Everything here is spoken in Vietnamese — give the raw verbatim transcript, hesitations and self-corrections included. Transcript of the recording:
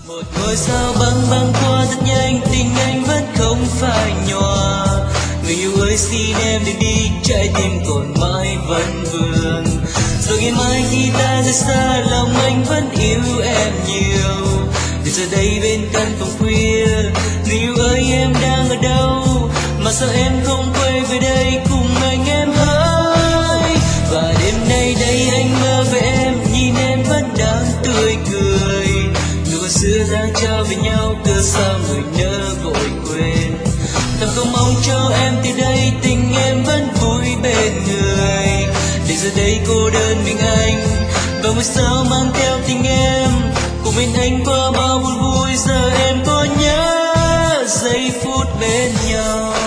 Một ngôi sao băng băng qua rất nhanh, tình anh vẫn không phai nhòa. Người yêu ơi xin em đừng đi, trái tim còn mãi vẫn vương. Rồi ngày mai khi ta rời xa, lòng anh vẫn yêu em nhiều. Từ giờ đây bên căn phòng khuya, người yêu ơi em đang ở đâu? Mà sao em không quay về đây cùng anh em hỡi? Và đêm nay đây anh mơ về em, nhìn em vẫn đang tươi cười. Nụ xưa đã trao về nhau, cớ sao người nỡ vội quên? Ta không mong cho em từ đây, tình em vẫn vui bên người. Để giờ đây cô đơn mình anh, và ngôi sao mang theo tình em. Cùng bên anh qua bao buồn vui, giờ em có nhớ giây phút bên nhau.